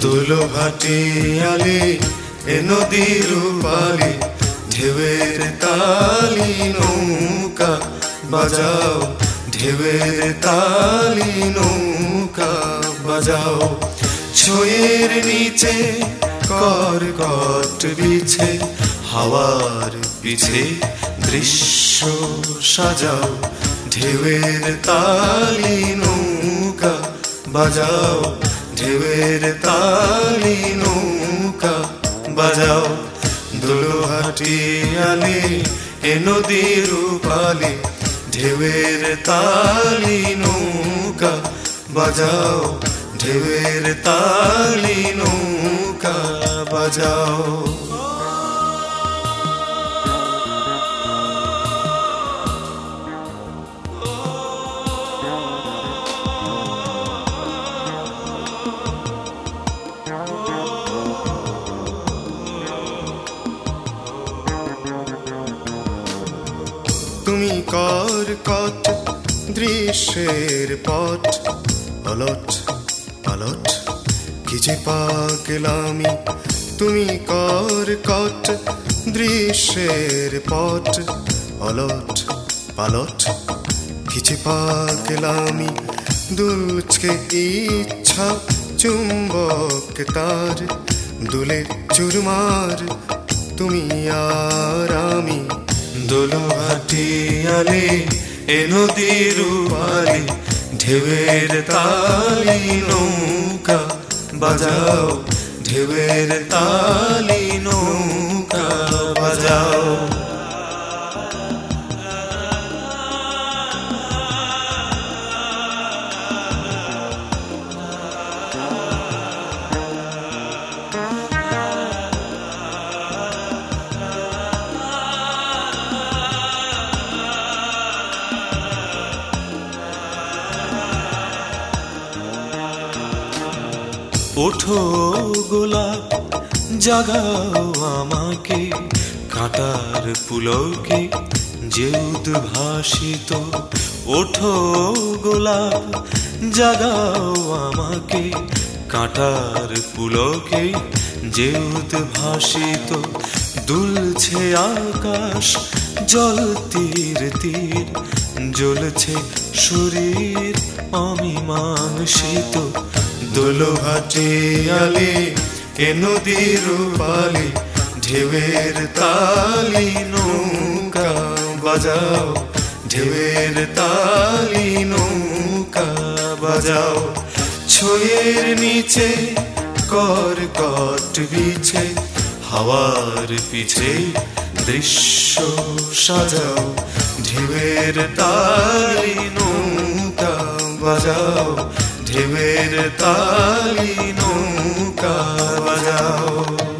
দোলো ভাটিয়ালি এ নদীর পালি, ঢেউয়ের তালি নৌকা বাজাও, ঢেউয়ের তালি নৌকা বাজাও। ছয়ের নিচে কর্কট বিছে, হাওয়ার পিছে দৃশ্য সাজাও, ঢেউয়ের তালি নৌকা বাজাও, ঢেউয়ের তালি নৌকা বাজাও। দোলো ভাটিয়ালি এ নদীর পালি, ঢেউয়ের তালি নৌকা বাজাও, ঢেউয়ের তালি নৌকা বাজাও। তুমি কর্কট দৃশ্যের পট, অলট পালট কি যে পাগলামি। তুমি কর্কট দৃশ্যের পট, অলট পালট কি যে পাগলামি। দুলছে ইচ্ছা চুম্বক তার, দুলে চুরমার তুমি আর আমি। দোলো ভাটিয়ালি এ নদীর পালি, ঢেউয়ের তালি নৌকা বাজাও, ঢেউয়ের তালি নৌকা বাজাও। ওঠো গোলাপ জাগাও আমাকে, কাঁটার পুলকে যে উদ্ভাসিত। ওঠো গোলাপ জাগাও আমাকে, কাঁটার পুলকে যে উদ্ভাসিত। দুলছে আকাশ জল তীর তীর, জ্বলছে শরীর অমীমাংসিত। দোলো ভাটিয়ালি এ নদীর পালি, ঢেউয়ের তালি নৌকা বাজাও, ঢেউয়ের তালি নৌকা বাজাও। ছয়ের নিচে কর্কট বিছে, হাওয়ার পিছে দৃশ্য সাজাও, ঢেউয়ের তালি নৌকা বাজাও, ঢেউয়ের তালি নৌকা বাজাও।